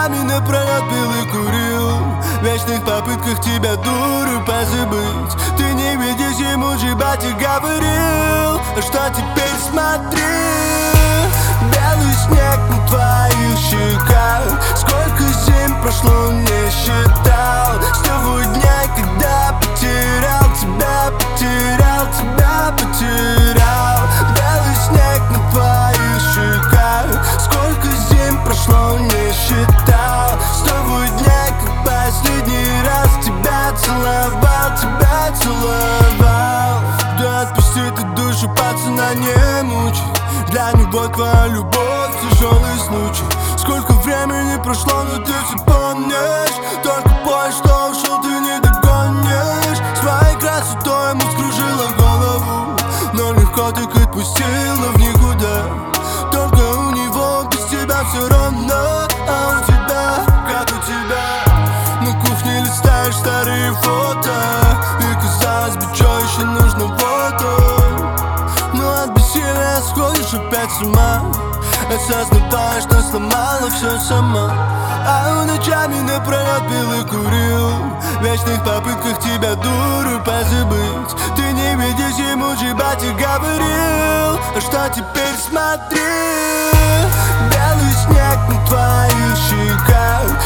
ночами напролет пил и курил, в вечных попытках тебя, дуру, позабыть. Ты не видишь, ему же батя говорил, а что теперь смотри. Белый снег на твоих щеках, сколько зим прошло, не считал. С того дня, когда потерял тебя, потерял тебя, потерял. Белый снег на твоих щеках, сколько зим прошло, не считал. С того дня, как последний раз тебя целовал, тебя целовал. Да отпусти ты душу пацана, не мучай. Для него твоя любовь тяжелый случай. Сколько времени прошло, но ты все помнишь. Только бой, что ушел, ты не догонишь. Своей красотой ему скружила голову, но легко так отпустила в никуда. Только у него без тебя все равно, а у тебя, как у тебя. На кухне листаешь старые фото, и казалось бы, что еще нужно воду. Но от бессилия сходишь опять с ума, осознавая, что сломала все сама. А он ночами напролет пил и курил, в вечных попытках тебя, дуру, позабыть. Ты не видишь, ему же батя говорил, а что теперь смотри. Белый снег на твоих щеках,